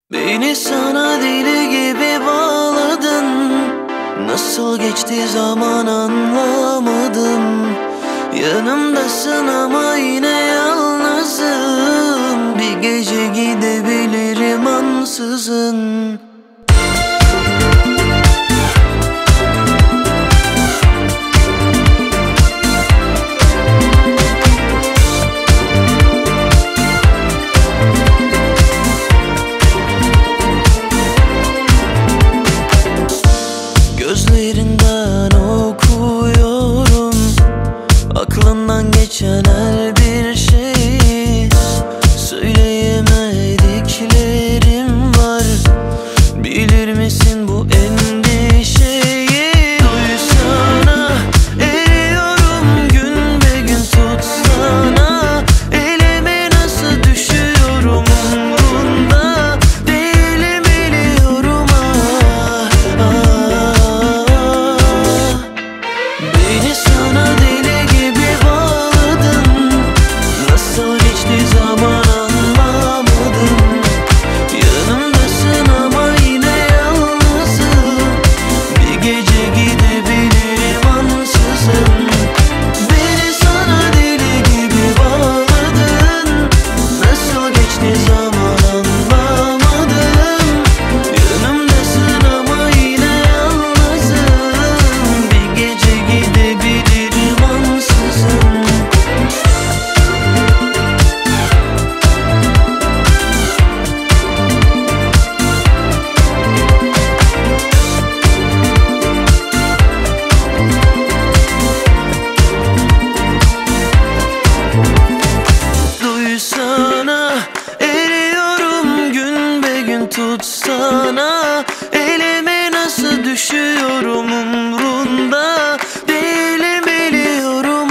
Beni sana deli gibi bağladın. Nasıl geçti zaman anlamadım. Yanımdasın ama yine yalnızım. Bir gece gidebilirim ansızın. Gözlerinden okuyorum aklından geçen her bir şeyi. Söyleyemediklerim var. Bilir misin bu endişeyi? Duysana, eriyorum gün be gün. Tutsana, elime nasıl düşüyorum umrunda değilim biliyorum. Beni sana deli gibi bağladın. Nasıl geçti zaman anlamadım. Yanımdasın ama yine yalnızım. Bir gece gidebilirim ansızın. Beni sana deli gibi bağladın. Nasıl geçti zaman anlamadım. Yanımdasın ama yine yalnızım. Bir gece gidebilirim ansızın. Duysana, eriyorum gün be gün. Tutsana, elime nasıl düşüyorum umrunda değilim biliyorum.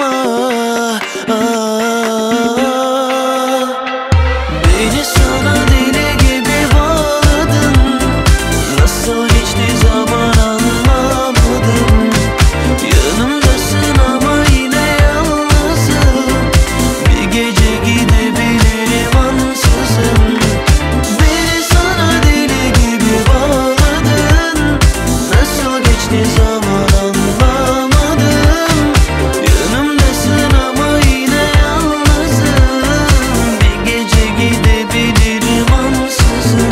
Beni sana deli gibi bağladın. Nasıl geçti zaman anlamadım. Yanımdasın ama yine yalnızım. Bir gece gidebilirim ansızın. Beni sana deli gibi bağladın. Nasıl geçti zaman anlamadım. Yanımdasın ama yine yalnızım. Bir gece gidebilirim ansızın.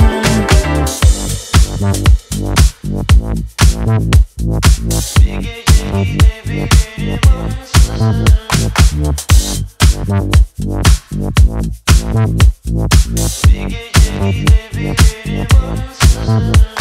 Bir gece gidebilirim ansızın. Bir gece gidebilirim ansızın.